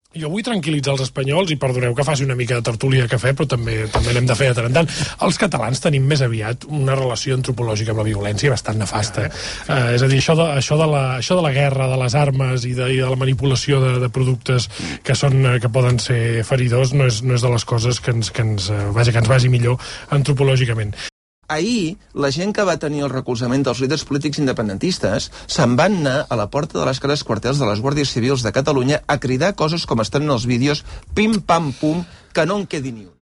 Jo vull tranquil·litzar els espanyols, i perdoneu que faci una mica de tertúlia de cafè, però també n'hem de fer de tant en tant. Els catalans tenim més aviat una relació antropològica amb la violència bastant nefasta. És a dir, això de la guerra, de les armes i de la manipulació de productes que poden ser feridors no és de les coses que ens vagi millor antropològicament. Ahir, la gent que va tenir el recolzament dels líders polítics independentistes se'n van anar a la porta de les cases quartels de les Guàrdies Civils de Catalunya a cridar coses com estan en els vídeos pim, pam, pum, que no en quedi ni un.